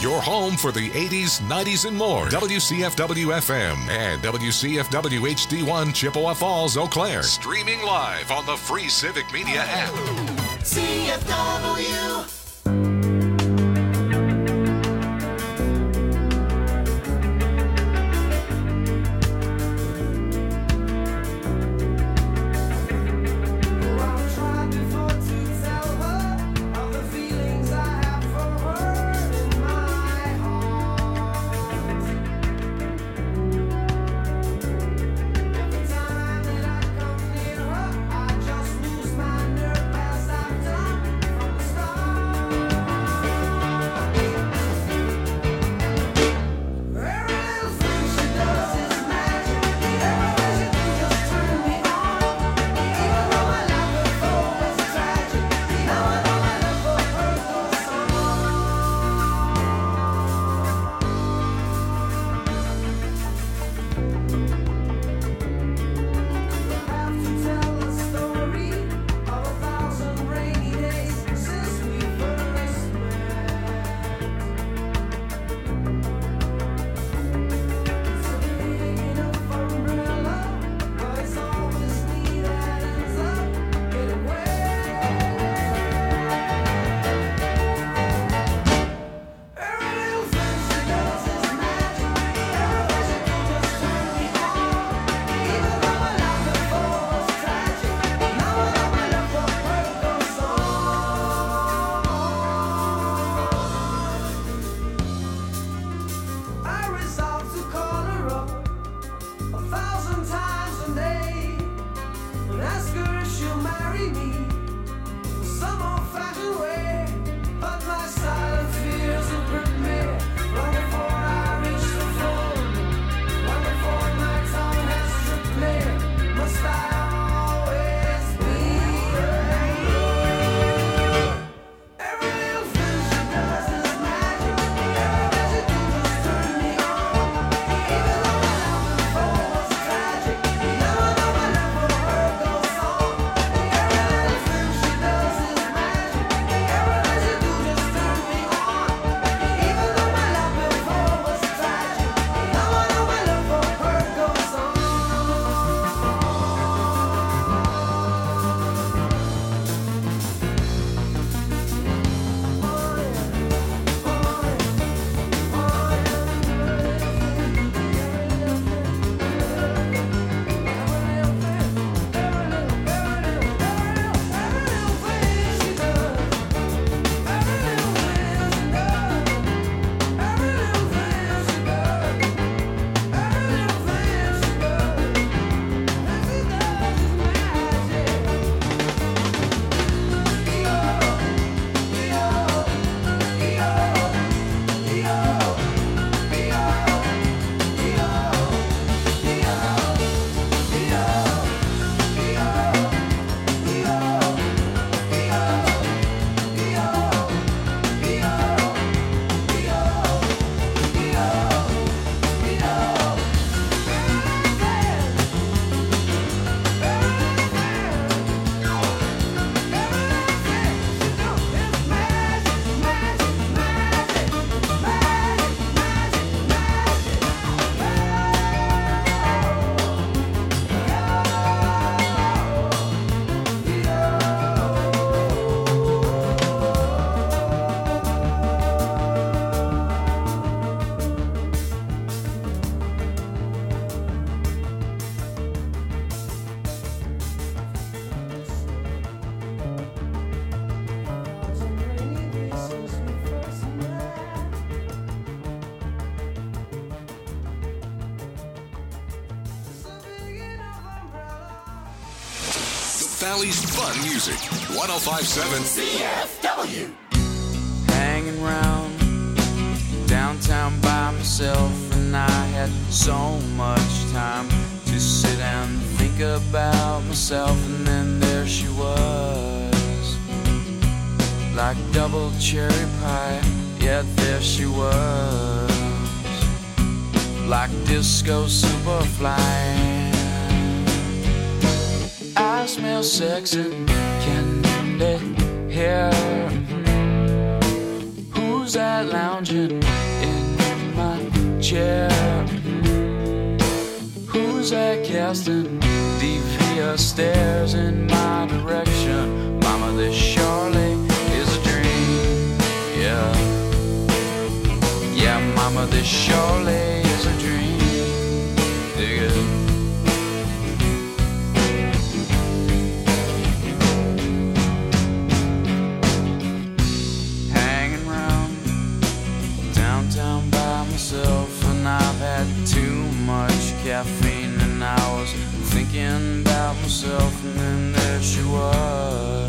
Your home for the 80s, 90s, and more. WCFW-FM and WCFW HD1 Chippewa Falls, Eau Claire. Streaming live on the free Civic Media app. CFW. Valley's fun music. 1057 CFW. Hanging round downtown by myself, and I had so much time to sit and think about myself. And then there she was, like double cherry pie. Yeah, there she was, like disco superfly. I smell sex and candy hair. Who's Who's that lounging in my chair? Who's that casting devious stares in my direction? Mama, this surely is a dream. Yeah, yeah, mama, this surely is a dream. Dig it. Hanging round downtown by myself, and I've had too much caffeine, and I was thinking about myself, and then there she was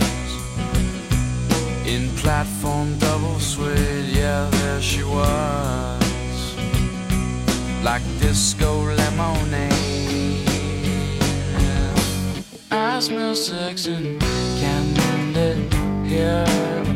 in platform double suede. Yeah, there she was, like disco lemonade. I smell sex and candy here.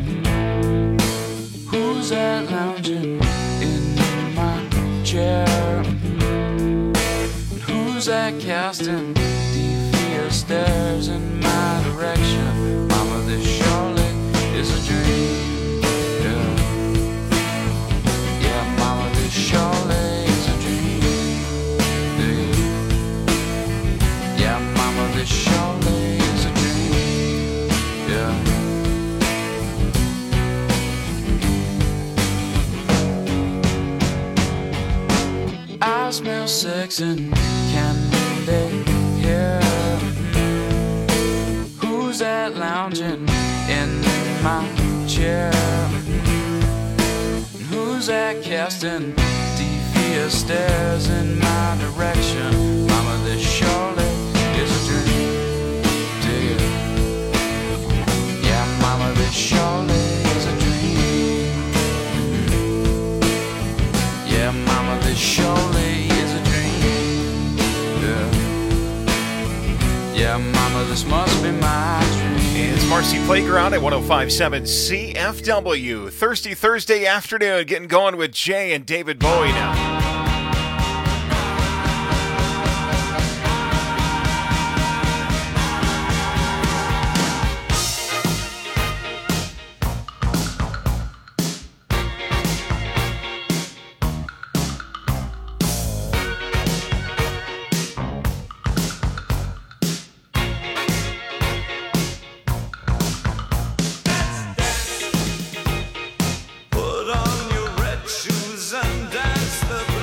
Who's that lounging in my chair? Who's that casting devious stares in my direction? Mama, this surely is a dream. Yeah, yeah, mama, this surely is a dream. Yeah, mama, this surely is a dream. Yeah. I smell sex and candy here. Who's that lounging in my chair? Who's that casting devious stares in my direction? Mama, this surely is a dream. Dig it. Yeah, mama, this surely is a dream. Yeah, mama, this surely is a dream. Yeah, yeah, mama, this must be my dream. It's Marcy Playground at 105.7 CFW. Thirsty Thursday afternoon, getting going with Jay and David Bowie now. Put on your red shoes and dance the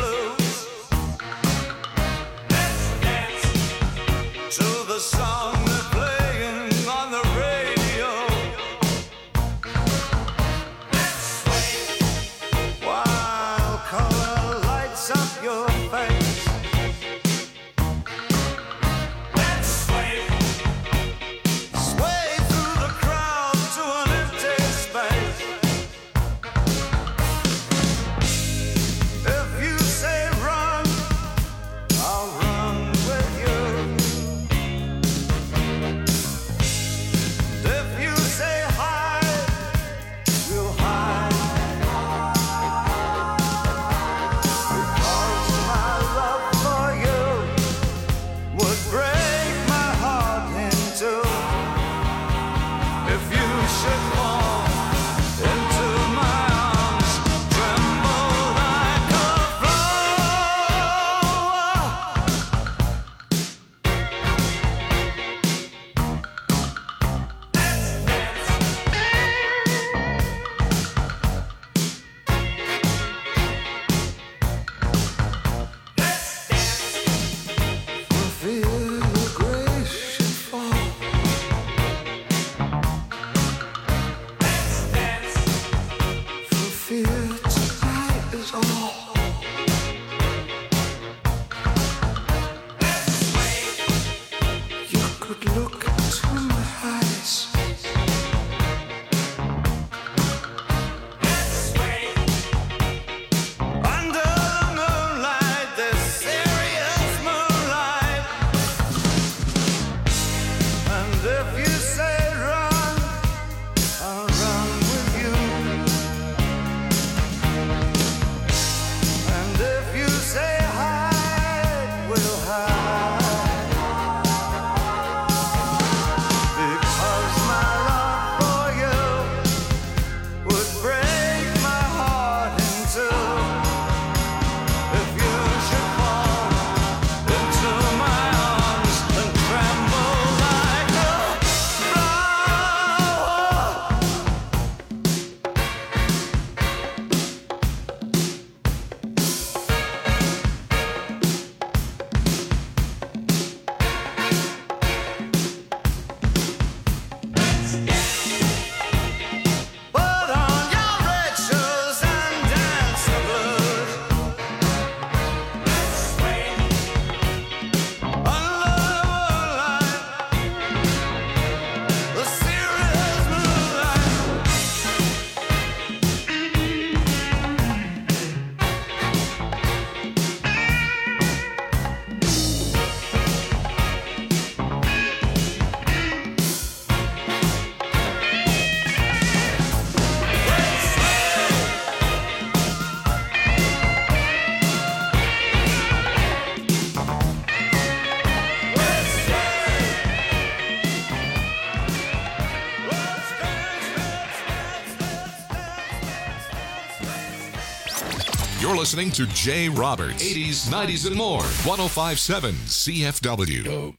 You're listening to Jay Roberts, 80s, 90s, and more. 105.7 CFW.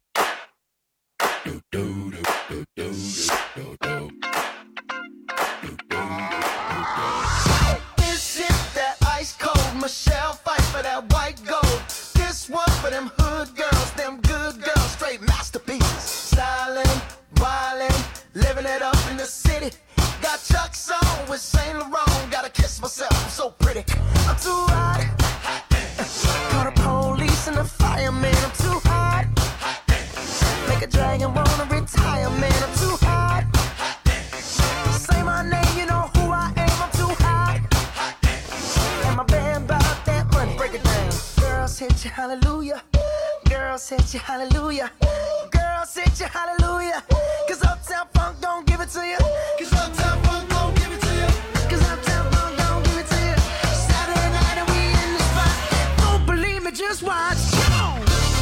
This is that ice cold Michelle fight for that white gold. This one for them hood girls, them good girls, straight masterpieces. Stylin', wildin', living it up in the city. Got Chuck's on with Saint Laurent. Gotta kiss myself, I'm so pretty. I'm too hot. Call the police and the fireman. I'm too hot. Make a dragon wanna retire, man. I'm too hot. Say my name, you know who I am. I'm too hot. And my band bought that money. Break it down. Girls hit you, hallelujah. Girls hit you, hallelujah. Girls hit you, hallelujah. Cause Uptown Funk don't give it to you. Cause Uptown Funk don't give it to you. Cause Uptown Funk don't give it to you. Saturday night and we in the spot. Don't believe me, just watch. Come on.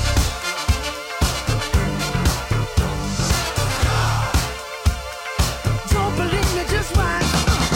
Don't believe me, just watch.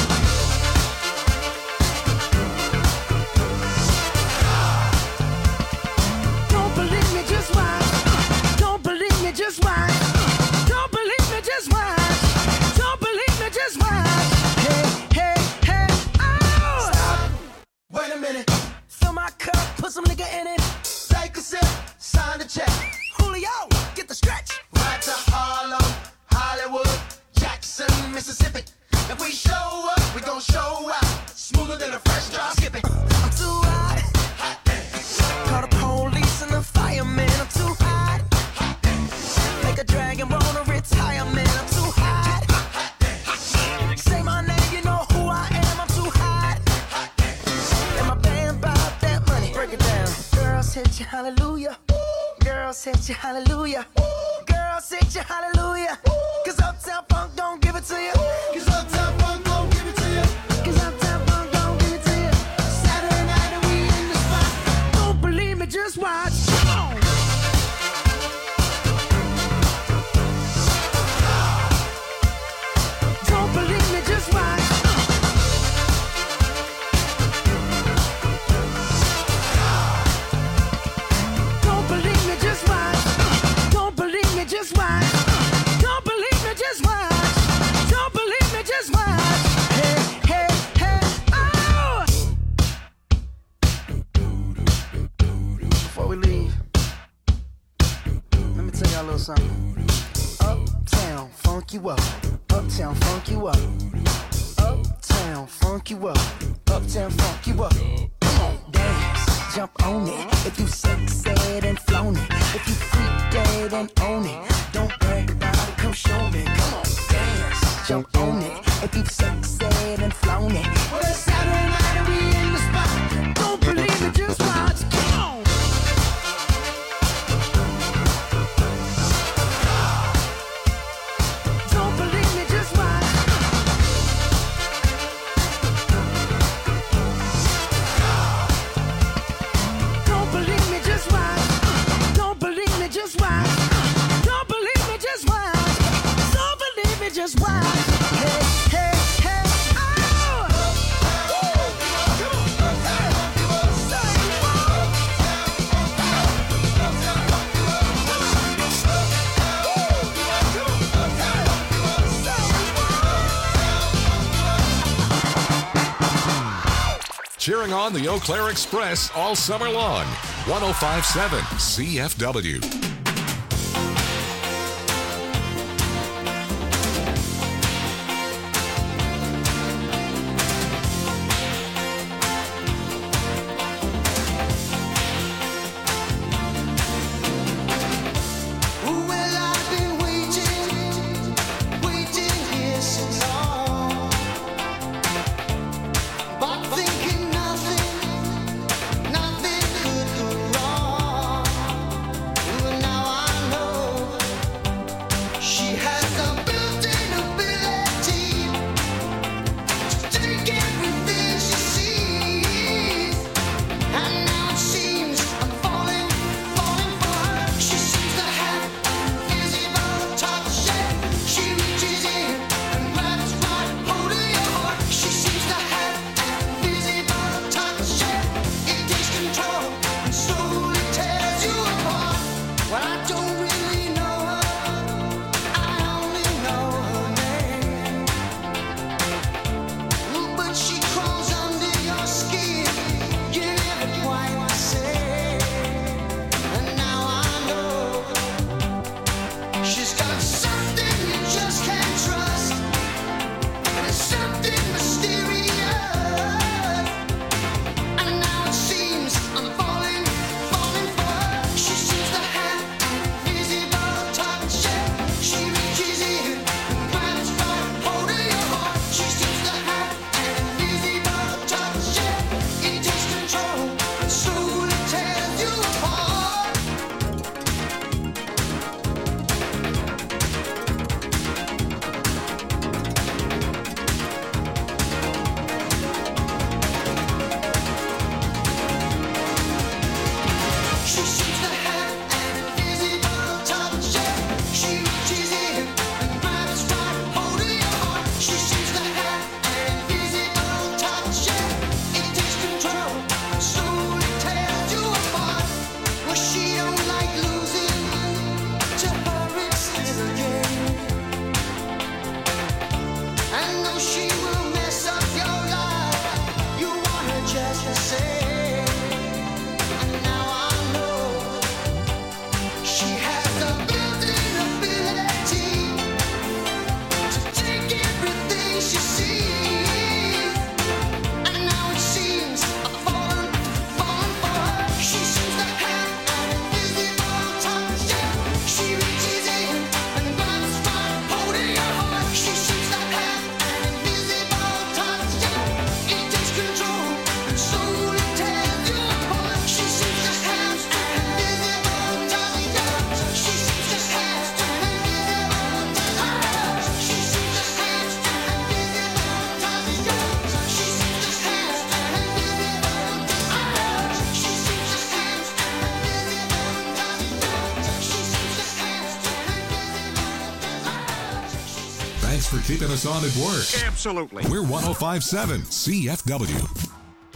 Don't believe me, just watch. Don't believe me, just watch. Don't believe me, just watch. Don't believe me, just watch. Hey, hey, hey, oh! Stop. Wait a minute. Fill my cup, put some nigga in it. Take a sip, sign the check. Julio, get the stretch. Right to Harlem, Hollywood, Jackson, Mississippi. If we show up, we gon' show out. Smoother than a fresh drop skipping. I'm too hot. Call the police and the fireman. I'm too hot. Make a dragon wanna retire, man. I'm too hot. Say my name, you know who I am. I'm too hot. And my band bought that money. Break it down. Girls hit you, hallelujah. Girls hit you, hallelujah. Girls hit you, hallelujah. Cause Uptown Funk don't give it to you. Cause Uptown Funk don't give it to you. Cause Uptown Funk don't give it to you. Saturday night and we in the spot. Don't believe me, just watch. Come on. Don't believe me, just watch. Don't believe me, just watch. Don't believe me, just watch. Don't believe me, just watch. Don't believe me, just watch. Hey, hey, hey, oh! Before we leave, let me tell y'all a little something. Uptown, funk you up. Uptown, funk you up. Uptown, funk you up. Uptown, funk you up. Come on, dance, jump on it. If you sexed and flown it. If you freak dead and own it. Don't brag about it, come show me. Come on, dance, jump on it. If you sexed and flown it. Well, it's Saturday night and we in the spot. Don't believe it, just watch. Come on. Don't believe me, just watch. Don't believe me, just watch. Don't believe me, just watch. Don't believe me, just watch. Don't believe me, just watch. Hey, hey, hey, oh! Cheering on the Eau Claire Express all summer long. 105.7 CFW. Well, I've been waiting here so long, but thinking nothing could go wrong. You and keeping us on at work. Absolutely. We're 105.7 CFW.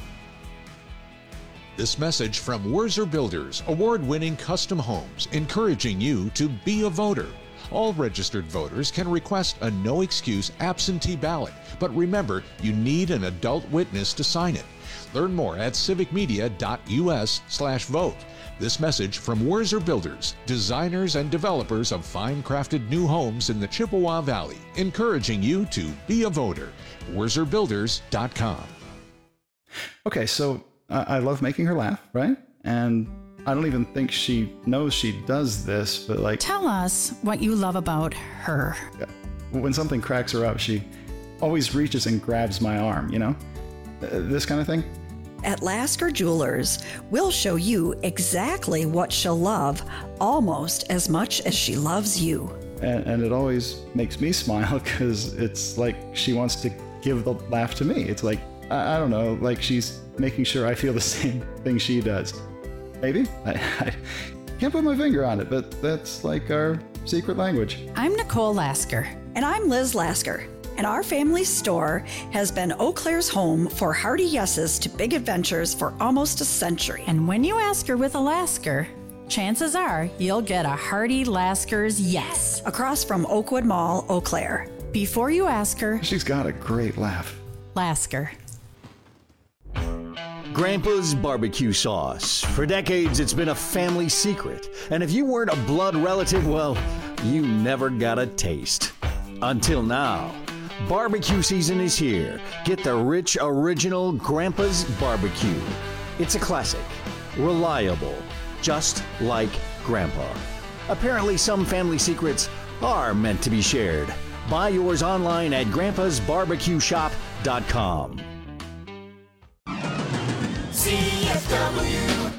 This message from Wurzer Builders, award-winning custom homes, encouraging you to be a voter. All registered voters can request a no-excuse absentee ballot, but remember, you need an adult witness to sign it. Learn more at civicmedia.us/vote. This message from Wurzer Builders, designers and developers of fine-crafted new homes in the Chippewa Valley, encouraging you to be a voter. WurzerBuilders.com. Okay, so I love making her laugh, right? And I don't even think she knows she does this, but like... Tell us what you love about her. When something cracks her up, she always reaches and grabs my arm, you know? This kind of thing. At Lasker Jewelers, we'll show you exactly what she'll love almost as much as she loves you. And it always makes me smile because it's like she wants to give the laugh to me. It's like, I don't know, like she's making sure I feel the same thing she does. Maybe? I can't put my finger on it, but that's like our secret language. I'm Nicole Lasker. And I'm Liz Lasker. And our family store has been Eau Claire's home for hearty yeses to big adventures for almost a century. And when you ask her with a Lasker, chances are you'll get a hearty Lasker's yes. Across from Oakwood Mall, Eau Claire. Before you ask her, she's got a great laugh. Lasker. Grandpa's barbecue sauce. For decades, it's been a family secret. And if you weren't a blood relative, well, you never got a taste. Until now. Barbecue season is here. Get the rich, original Grandpa's Barbecue. It's a classic. Reliable. Just like Grandpa. Apparently, some family secrets are meant to be shared. Buy yours online at grandpasbarbecueshop.com. CFW.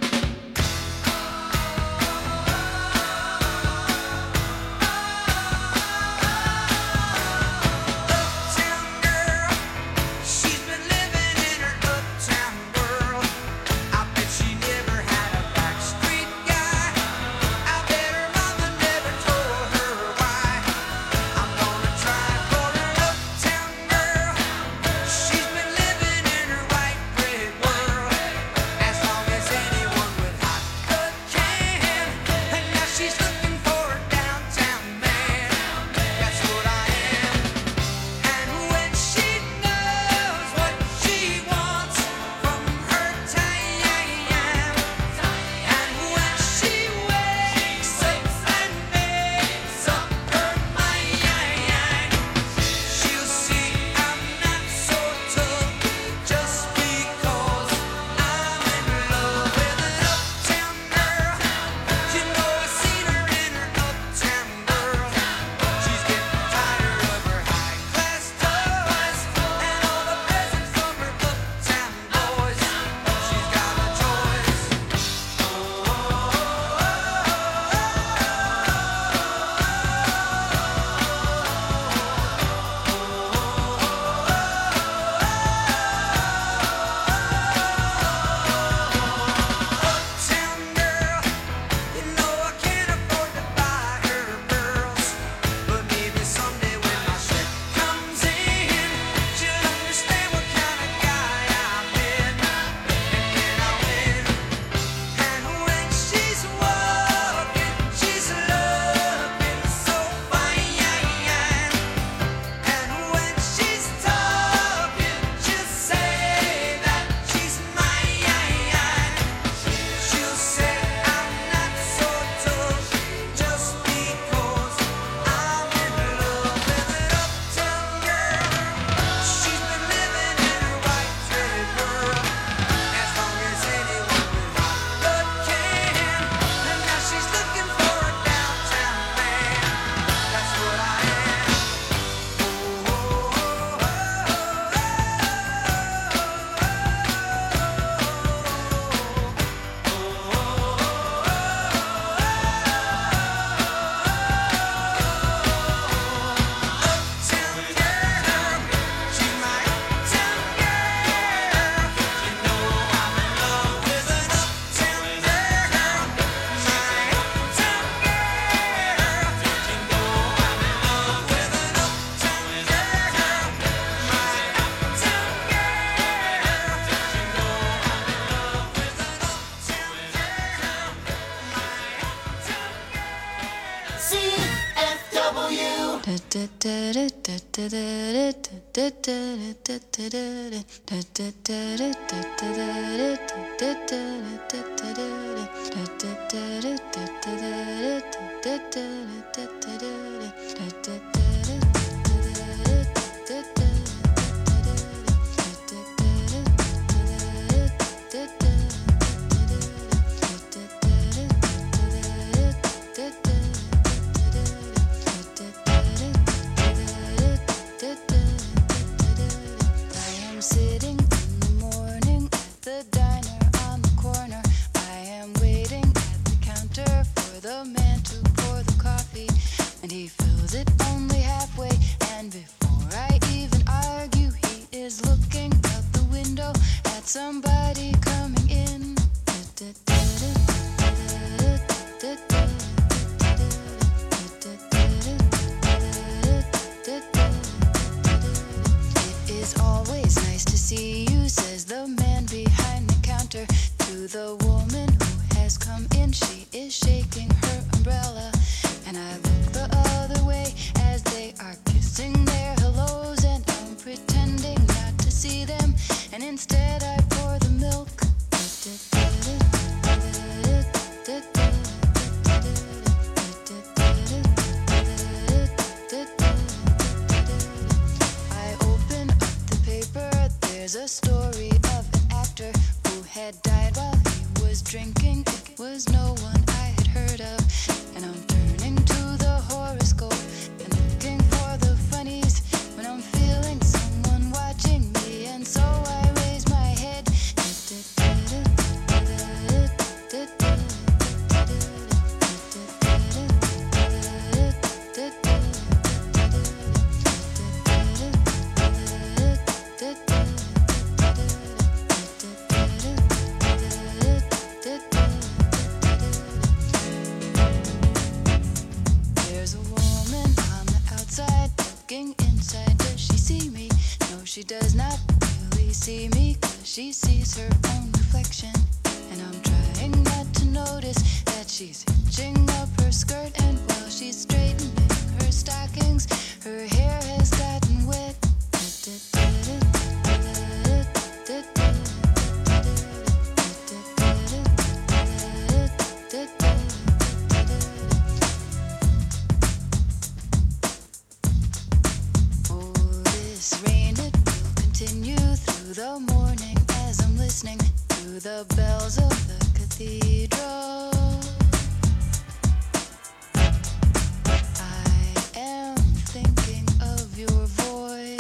Sitting in the morning at the diner on the corner. I am waiting at the counter for the man to pour the coffee, and he fills it only halfway. And before I even argue, he is looking out the window at somebody coming in. It is always nice to see you, says the man behind the counter to the woman who has come in. She is shaking her umbrella, and I look the other way as they are kissing their hellos, and I'm pretending not to see them, and instead I pour the milk. I open up the paper, there's a story of an actor who had died while he was drinking. It was no one I had heard of, and I'm turning to the horoscope and looking for the funnies when I'm feeling someone watching me, and so I raise my head. There's a woman on the outside looking inside. Does she see me? No, she does not really see me, 'cause she sees her own reflection. And I'm trying not to notice that she's hitching up her skirt, and while she's straightening her stockings, her hair has gotten wet. Oh, this rain, it will continue through the morning as I'm listening to the bells of the cathedral. I am thinking of your voice.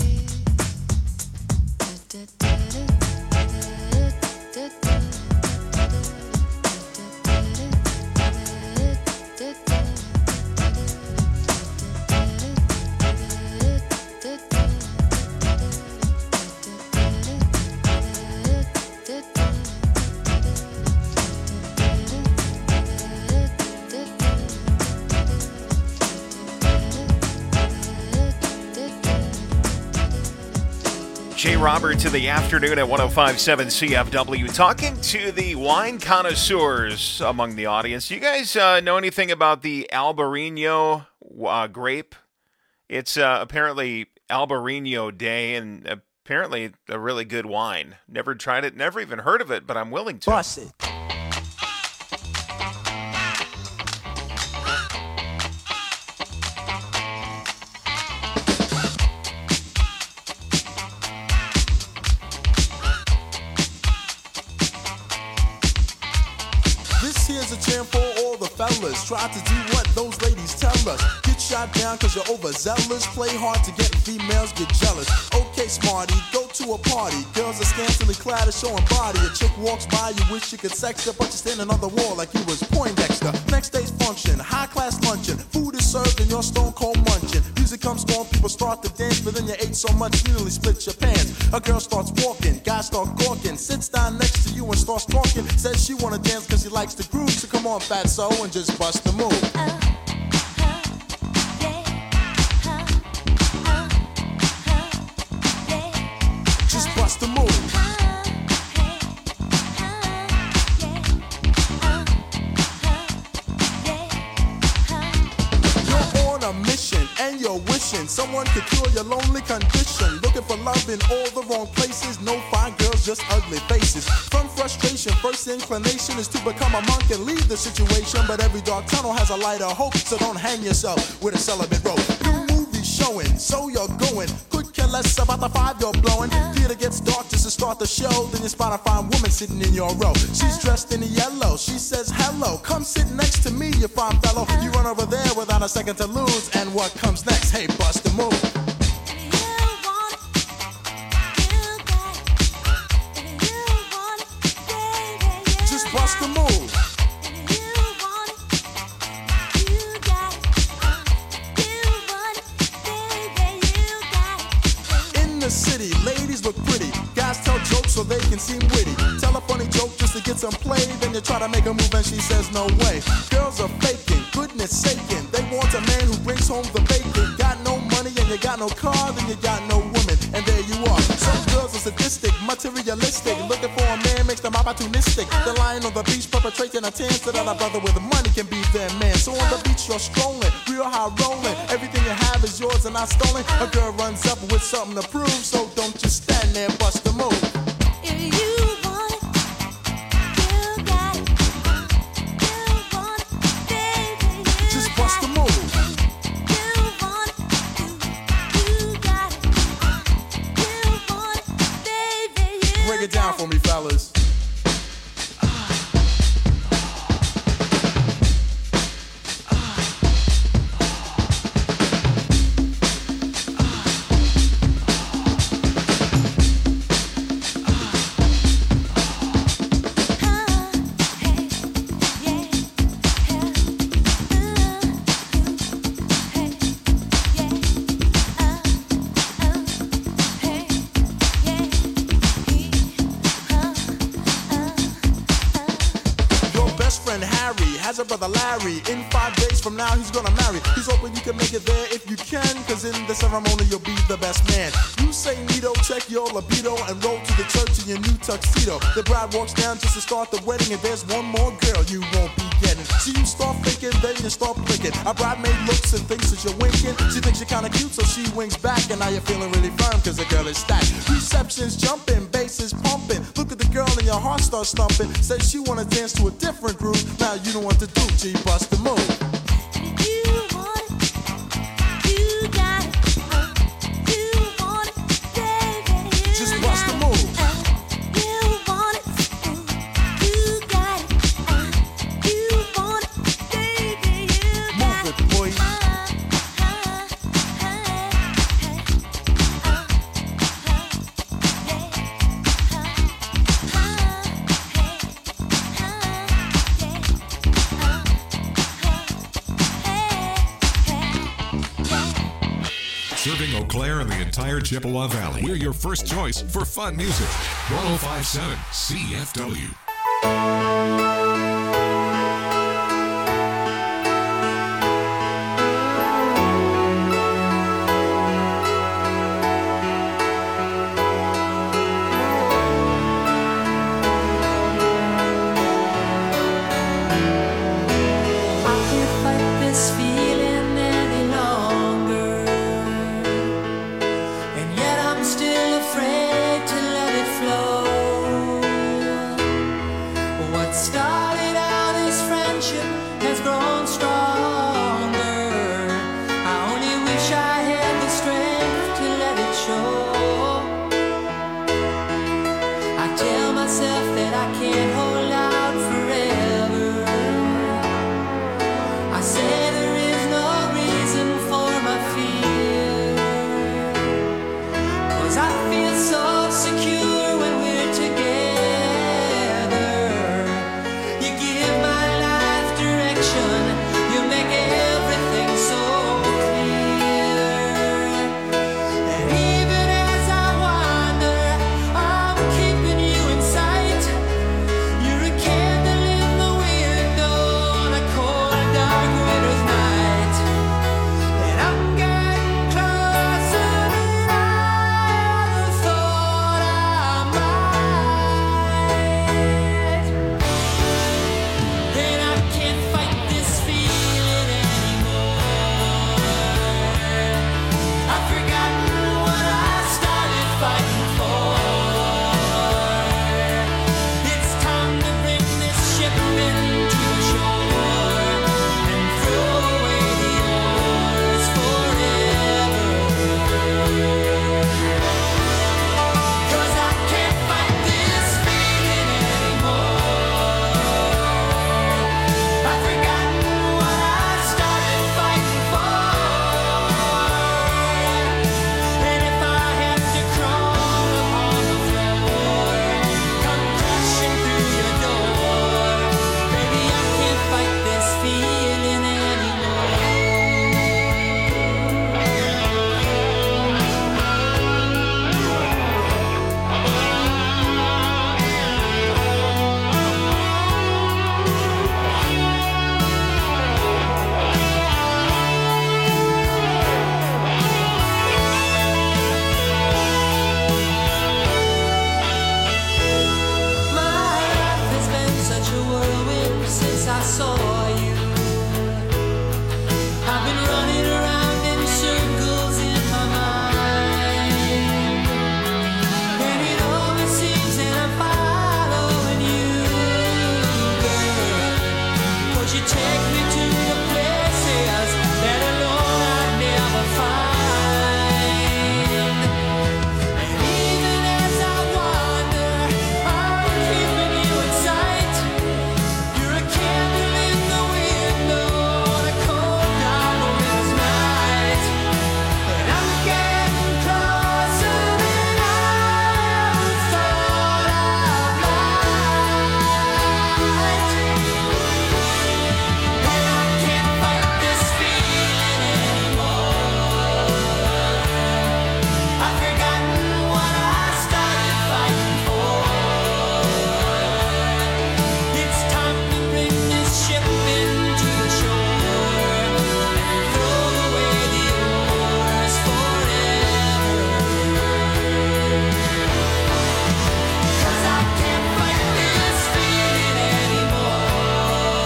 Jay Roberts in the afternoon at 105.7 CFW, talking to the wine connoisseurs among the audience. You guys know anything about the Albarino grape? It's apparently Albarino Day, and apparently a really good wine. Never tried it, never even heard of it, but I'm willing to. Bust it. This here's a jam for all the fellas. Try to do what those ladies tell us. Get shot down cause you're overzealous. Play hard to get females get jealous. Okay, smarty, go to a party. Girls are scantily clad and showing body. A chick walks by, you wish you could sex her, but you're standing on the wall like you was Poindexter. Next day's function, high class luncheon. Food is served and you're stone cold munching. Music comes on, people start to dance, but then you ate so much you nearly split your pants. A girl starts walking, guys start gawking, sits down next to you and starts talking. Says she wanna dance cause she likes the groove, so come on fatso and just bust the move. Just bust the move. You're on a mission and you're wishing wishing someone could cure your lonely condition. Looking for love in all the wrong places. No fine girls, just ugly faces. From frustration, first inclination is to become a monk and leave the situation. But every dark tunnel has a light of hope, so don't hang yourself with a celibate rope. New movie showing, so you're going. Could care less about the 5 you're blowing. Theater gets dark just to start the show. Then you spot a fine woman sitting in your row. She's dressed in yellow. She says hello. Come sit next to me, you fine fellow. You run over there without a second to lose. And what comes next? Hey, bust a move. Just bust a move. In the city, ladies look pretty. Guys tell jokes so they can seem witty. Tell a funny joke just to get some play. Then you try to make a move and she says no way. Girls are faking, goodness saking. They want a man who brings home the bacon. Got no money and you got no car, then you got no woman. And there you are. Some girls are sadistic, materialistic. Looking for a man makes them opportunistic. They're lying on the beach perpetrating a tan so that a brother with money can be their man. So on the beach you're strolling, real high rolling. Everything you have is yours and not stolen. A girl runs up with something to prove. So don't just stand there, bust a move. Break it down for me, fellas. Has a brother Larry. In 5 days from now he's gonna marry. He's hoping you can make it there if you can, cause in the ceremony you'll be the best man. You say neato, check your libido, and roll to the church in your new tuxedo. The bride walks down just to start the wedding, and there's one more girl you won't be getting. So you start thinking, then you start blinking. A bridemaid looks and thinks that you're winking. She thinks you're kinda cute, so she winks back, and now you're feeling really firm cause the girl is stacked. Reception's jumping, bass is pumping. Look at the girl and your heart starts thumping. Says she wanna dance to a different groove. Now you don't want to do, G, bust the move. Just bust the move. Move it, boy. Serving Eau Claire and the entire Chippewa Valley. We're your first choice for fun music. 1057 CFW. saw you. I've been running around in circles in my mind, and it always seems that I'm following you, girl. 'Cause you take me to the places that alone I'd never find. And even as I wander, I'm keeping you in sight. You're a candle in the window on a cold, dark winter's night. And I'm getting closer than I ever thought I might. And I can't fight this feeling anymore. I've forgotten what I started fighting for. It's time to bring this ship into the shore and throw away the oars forever. 'Cause I can't fight this feeling anymore.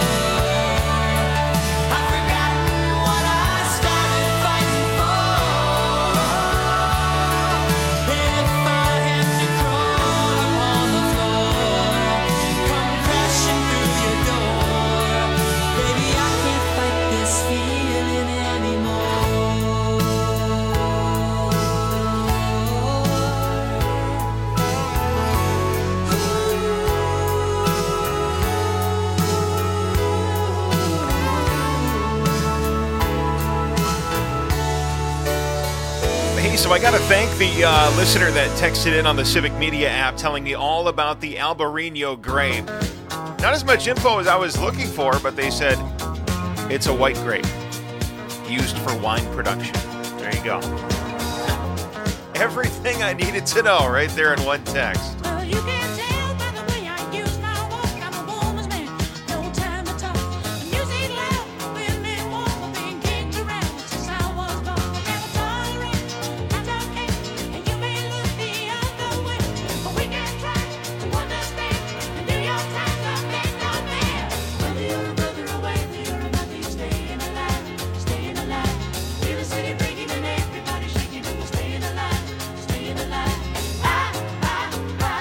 I've forgotten what I started fighting for. And if I had to crawl upon the floor, come crashing through your door, baby, I can't fight this feeling anymore. Hey, so I got to thank the listener that texted in on the Civic Media app telling me all about the Albarino grape. Not as much info as I was looking for, but they said it's a white grape used for wine production. There you go. Everything I needed to know right there in one text. Well, you can tell by the way I use my walk. I'm a woman's man, no time to talk. The music loud, women walk, I've been kicked around since I was born. I never tolerate, that's okay. And you may look the other way, but we can try to understand. And New York Times are big on man. Whether you're a brother or whether you're a mother, you're staying alive, staying alive. Feel the city breaking and everybody shaking, and we're staying alive, staying alive. I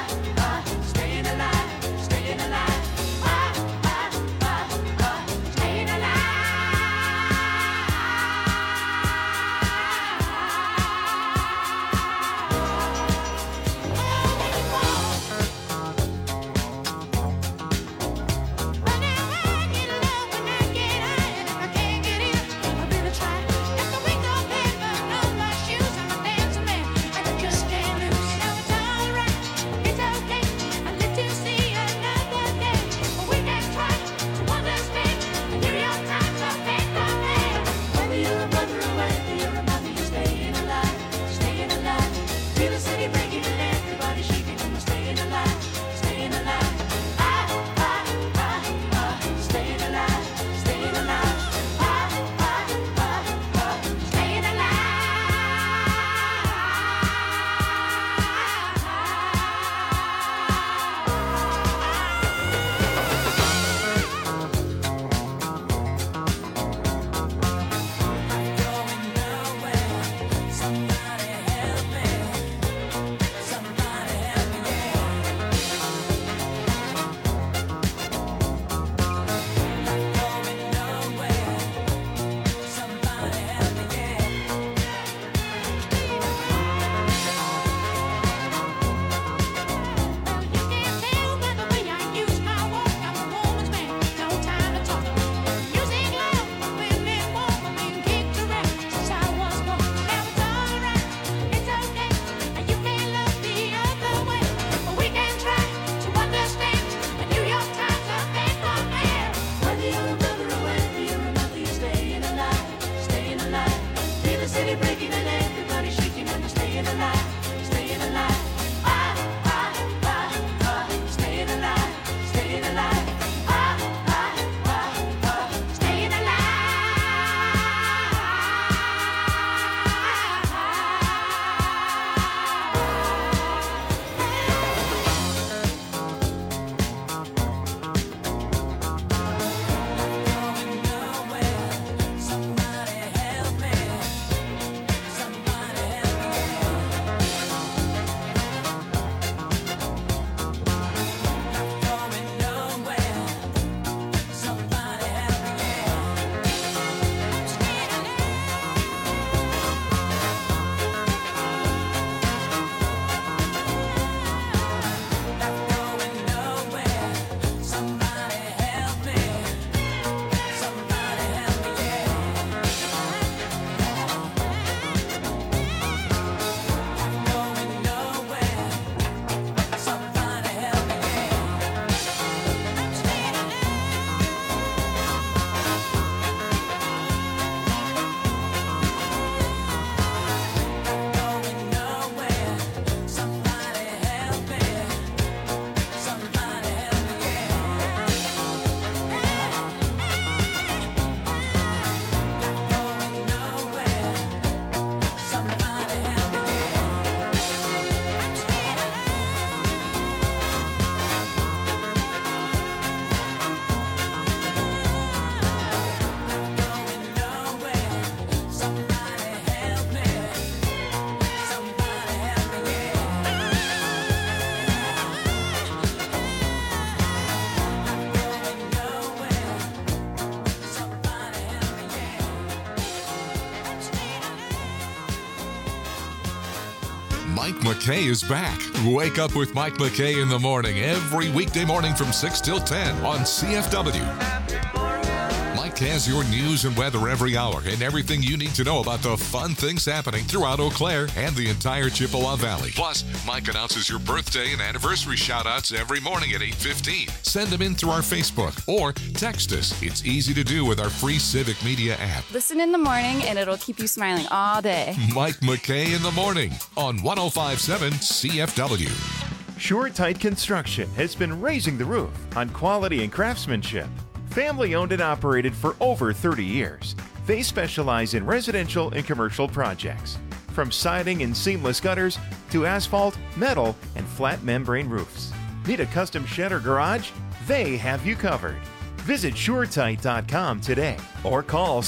Mike McKay is back. Wake up with Mike McKay in the morning every weekday morning from 6 till 10 on CFW. Mike has your news and weather every hour and everything you need to know about the fun things happening throughout Eau Claire and the entire Chippewa Valley. Plus, Mike announces your birthday and anniversary shout-outs every morning at 8:15. Send them in through our Facebook or text us. It's easy to do with our free Civic Media app. Listen in the morning and it'll keep you smiling all day. Mike McKay in the morning on 105.7 CFW. SureTight Construction has been raising the roof on quality and craftsmanship. Family owned and operated for over 30 years. They specialize in residential and commercial projects, from siding and seamless gutters to asphalt, metal, and flat membrane roofs. Need a custom shed or garage? They have you covered. Visit SureTight.com today or call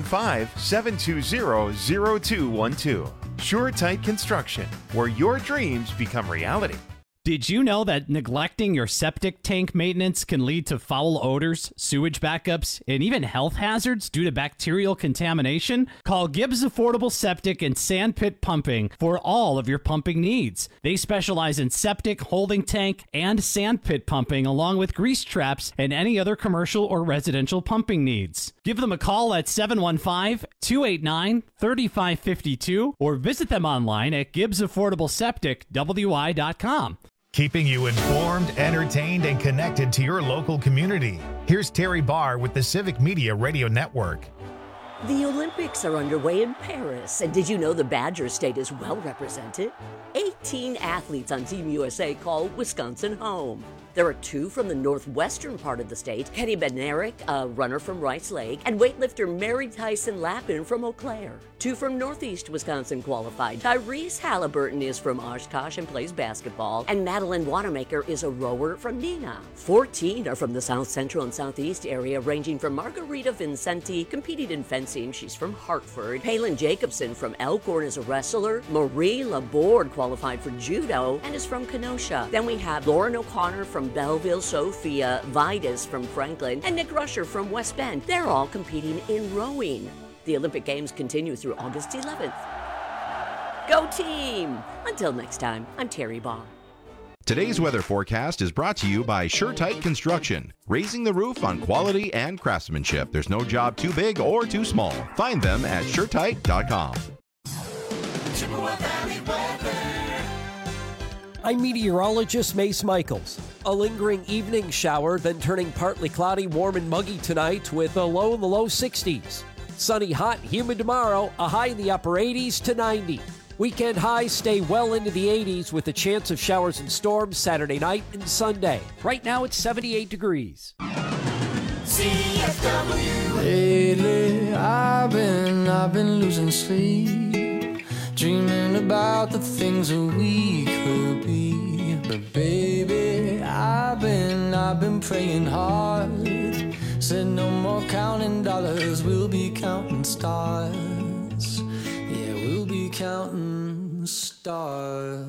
715-720-0212. SureTight Construction, where your dreams become reality. Did you know that neglecting your septic tank maintenance can lead to foul odors, sewage backups, and even health hazards due to bacterial contamination? Call Gibbs Affordable Septic and Sandpit Pumping for all of your pumping needs. They specialize in septic, holding tank, and sandpit pumping, along with grease traps and any other commercial or residential pumping needs. Give them a call at 715-289-3552 or visit them online at GibbsAffordableSepticWI.com. Keeping you informed, entertained, and connected to your local community. Here's Terry Barr with the Civic Media Radio Network. The Olympics are underway in Paris, and did you know the Badger State is well represented? 18 athletes on Team USA call Wisconsin home. There are 2 from the northwestern part of the state, Kenny Bednarik, a runner from Rice Lake, and weightlifter Mary Tyson Lappin from Eau Claire. 2 from northeast Wisconsin qualified. Tyrese Halliburton is from Oshkosh and plays basketball, and Madeline Wanamaker is a rower from Neenah. 14 are from the south central and southeast area, ranging from Margarita Vincenti, competed in fencing, she's from Hartford. Palin Jacobson from Elkhorn is a wrestler. Marie Laborde qualified for judo and is from Kenosha. Then we have Lauren O'Connor from Belleville, Sophia Vidas from Franklin, and Nick Rusher from West Bend. They're all competing in rowing. The Olympic Games continue through August 11th. Go team! Until next time, I'm Terry Baugh. Today's weather forecast is brought to you by SureTight Construction, raising the roof on quality and craftsmanship. There's no job too big or too small. Find them at SureTight.com. Chippewa Valley weather. I'm meteorologist Mace Michaels. A lingering evening shower, then turning partly cloudy, warm and muggy tonight with a low in the low 60s. Sunny, hot, humid tomorrow, a high in the upper 80s to 90. Weekend highs stay well into the 80s with a chance of showers and storms Saturday night and Sunday. Right now it's 78 degrees. CFW. Lately, I've been losing sleep, dreaming about the things that we could be. But baby, I've been praying hard. Said no more counting dollars, we'll be counting stars. Yeah, we'll be counting stars.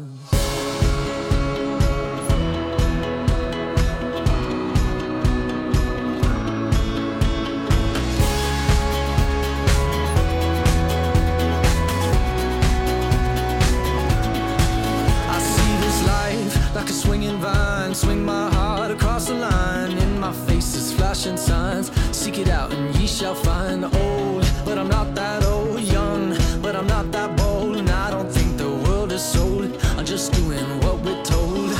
Like a swinging vine, swing my heart across the line. In my face is flashing signs. Seek it out and ye shall find. Old, but I'm not that old. Young, but I'm not that bold. And I don't think the world is sold. I'm just doing what we're told.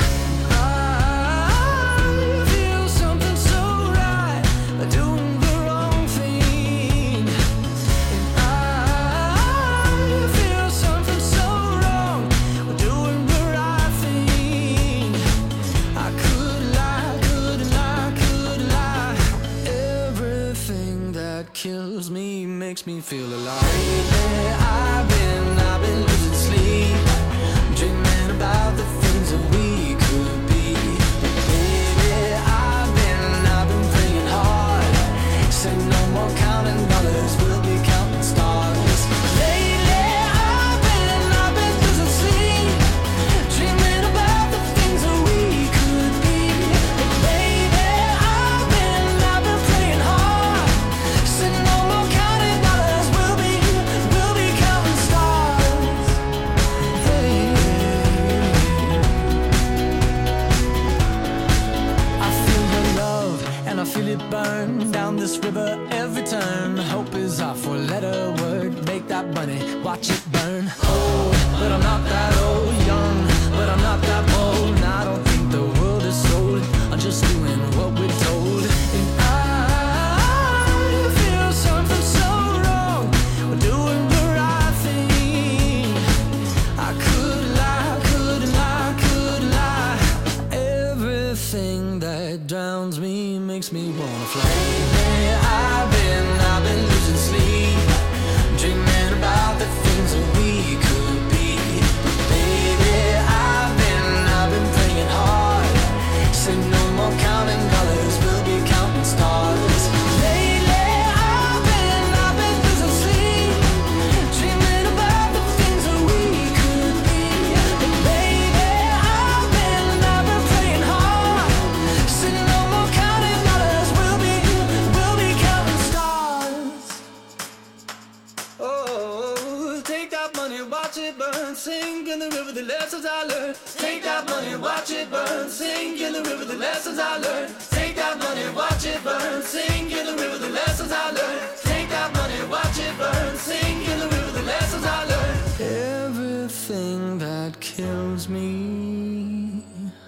I feel something so right, doing the wrong thing. And I feel something so wrong, doing the right thing. I could lie. Everything that kills me makes me feel alive. Lately, I've been losing sleep, dreaming about the things that we could be. Baby, I've been praying hard. Said no more counting dollars, we'll be counting stars. Lately, I've been losing sleep, dreaming about the things that we could be. Baby, I've been praying hard. Said no more counting dollars, we'll be counting stars. it burn. Down this river every turn. Hope is our four-letter word. Make that money, watch it burn. Old, but I'm not that old. Young, but I'm not that bold. And I don't think the world is sold. I'm just doing what we're told. And I feel something so wrong. We're doing the right thing. I could lie, could lie. Everything that drowns me makes me wanna fly. Hey, I've been losing sleep, dreaming about the things that we could be. Baby, I've been praying hard. Said no more counting dollars, we'll be counting stars. Lately, I've been losing sleep, dreaming about the things that we could be. But baby, I've been praying hard. Said no more counting dollars, we'll be counting stars. Oh, take that money, watch it burn, sink in the river, the lessons I learned. Take that money, watch it burn, sink in the river, the lessons I learned. Take that money, watch it burn, sink in the river, the lessons I learned. Take that money, watch it burn, sink in the river, the lessons I learned. Everything that kills me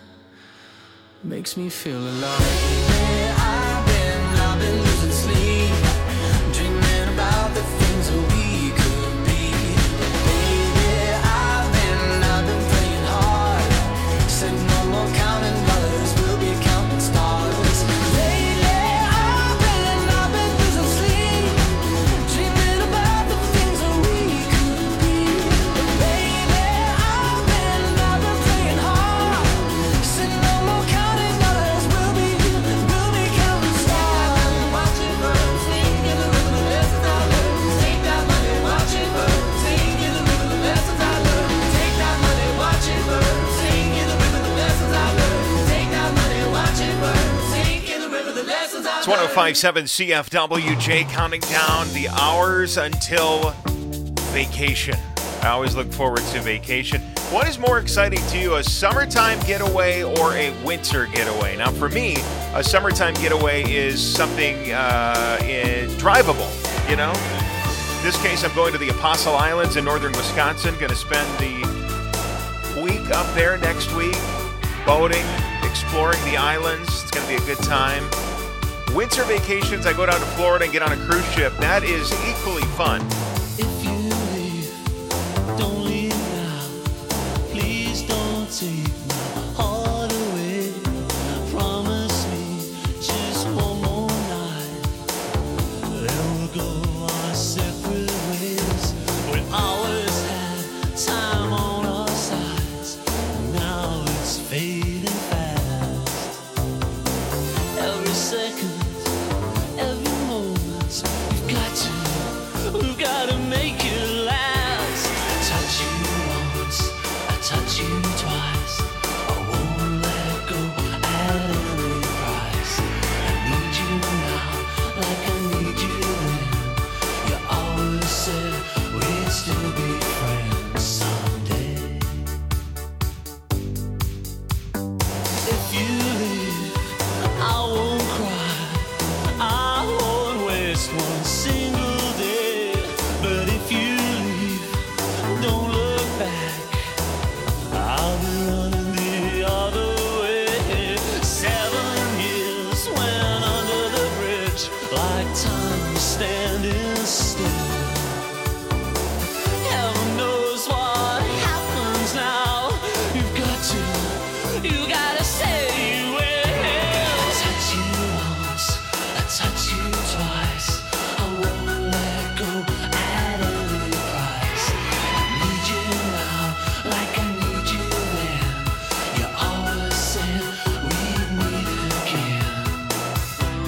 makes me feel alive. Hey, I've been losing sleep, dreaming about the things that we could be. Baby, I've been praying hard. Said no more counting dollars, we'll be counting stars. Lately, I've been losing sleep, dreaming about the things that we could be. But baby, I've been praying hard. Said no more counting dollars, we'll be counting stars. Watch it burn, sing in the river, the lessons I learned. Take that money, watch it burn, sing in the river, the lessons I learned. Take that money, watch it burn, sing in the river, the lessons I learned. Take that money, watch it burn, sing in the river, the lessons I It's learned. 105.7 CFWJ, counting down the hours until vacation. I always look forward to vacation. What is more exciting to you, a summertime getaway or a winter getaway? Now, for me, a summertime getaway is something drivable, you know? In this case, I'm going to the Apostle Islands in northern Wisconsin. Going to spend the week up there next week, boating, exploring the islands. It's going to be a good time. Winter vacations, I go down to Florida and get on a cruise ship. That is equally fun. If you leave, don't leave now. Please don't take my heart away. Promise me just one more night. Then we'll go our separate ways. We always had time on our sides. Now it's fading fast. Every second, every moment, we've got to make it last. I touch you once, I touch you twice. I won't let go at any price. I need you now, like I need you then. You always said we'd still be friends someday. If you leave, I won't cry, I won't waste one single day. But if you leave, don't look back. I'll be running the other way. 7 years went under the bridge, like time was standing still. Heaven knows what happens now. You gotta say you will. I touch you once, I touch you twice. I won't let go at any price. I need you now, like I need you then. You always said we'd meet again.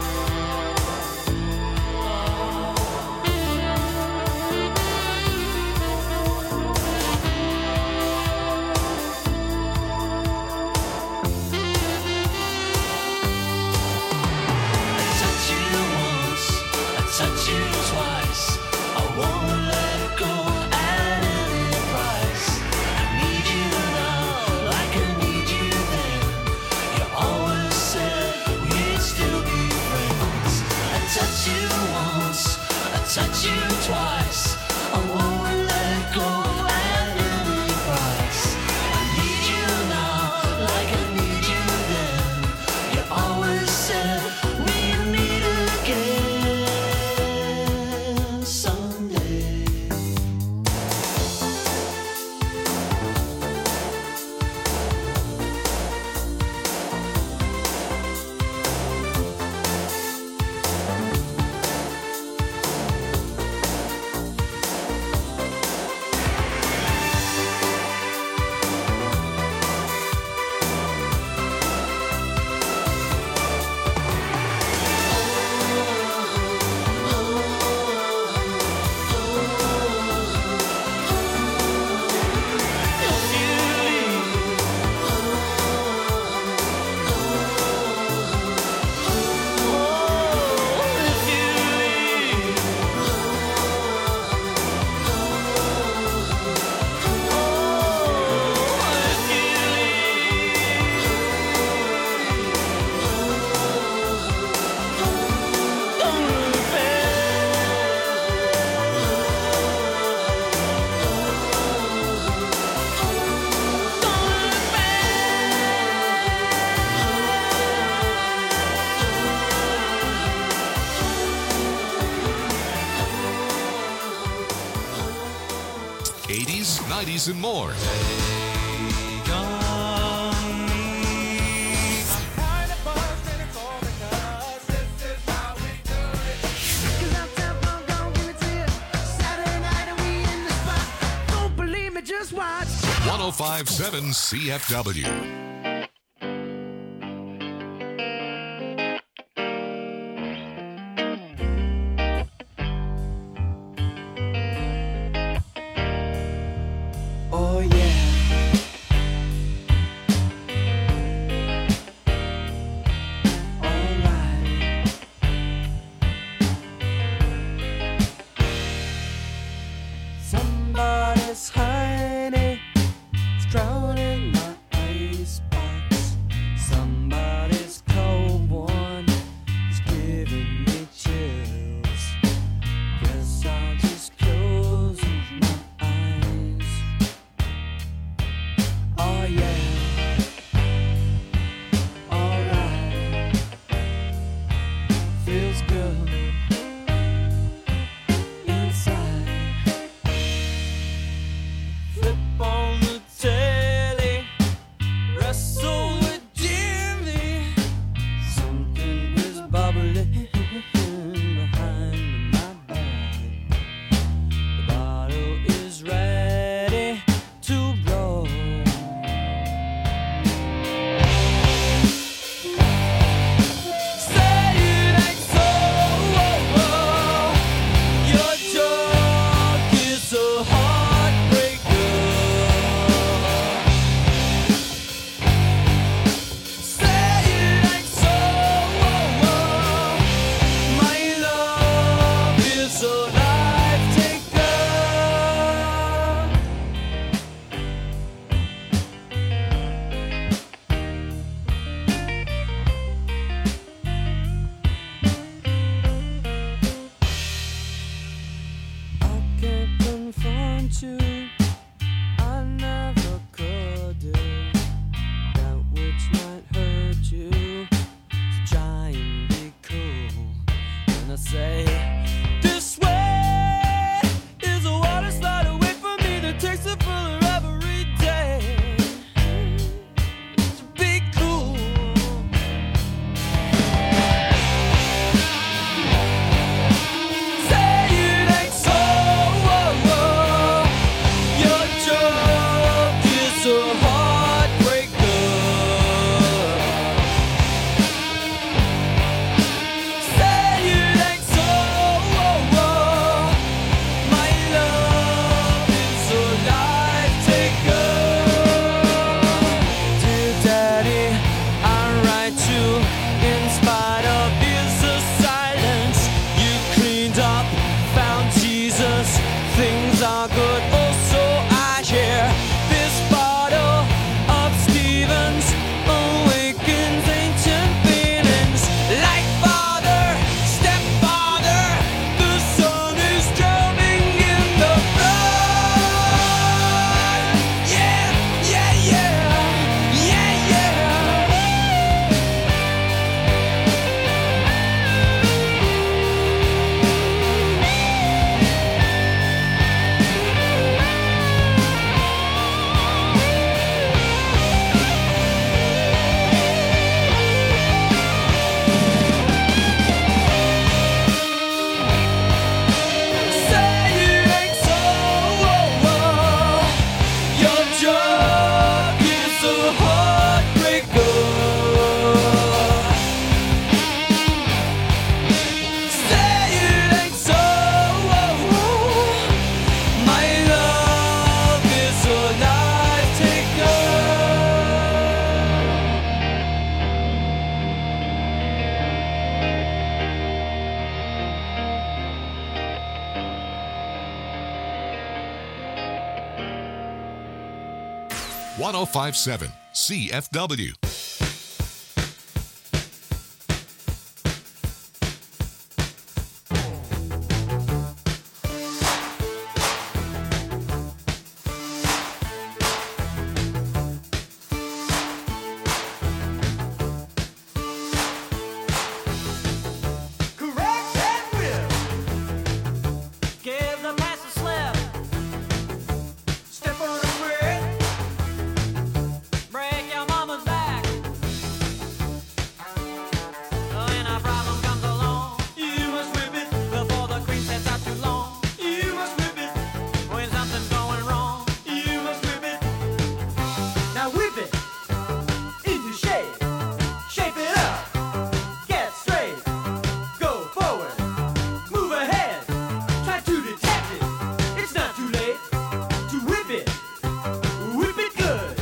I touch you once, I touch you twice. I won't let go at any price. I need you now, like I need you then. You always said we'd still be friends. touch you twice. I won't let go at any price. I need you now, like I need you then. You always said we'd meet again someday. '80s, '90s, and more. Don't believe me, just watch. 1057 CFW. Oh yeah. Alright. Somebody's honey is drowning my icebox. Somebody's cold one is giving me chills. Guess I'll just close my eyes. Oh yeah, alright, feels good inside. Flip on the telly, wrestle with Jimmy. Something is bubbling behind my back. The bottle is ready to blow. Say it ain't so. Your joke is a heartbreaker. Say it ain't so. My love is a life taker. I can't confront you. I never could do that which might hurt you. So try and be cool. And I say, this way is a water slide away from me that takes it fuller every day. So be cool. Say it ain't so. Your joke is a heartbreaker. Say it ain't so. My love is a life taker. Dear Daddy, I write you in spite of his silence. You cleaned up, found Jesus. Things are good. Also, I hear this bottle of Stevens awakens ancient feelings. Like father, stepfather, the son 1057 CFW. Correct and whip. Give the pass a slip. Step on the grid. Break your mama's back. When a problem comes along, you must whip it before the cream sets out too long. You must whip it when something's going wrong. You must whip it. Now whip it into shape. Shape it up. Get straight. Go forward. Move ahead. Try to detect it. It's not too late to whip it. Whip it good.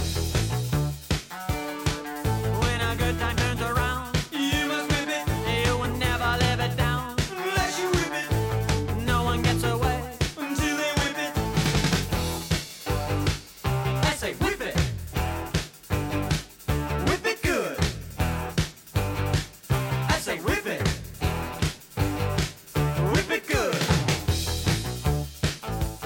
When a good time turns around, you must whip it. You will never live it down unless you whip it. No one gets away until they whip it. I say whip it. Whip it good. I say whip it.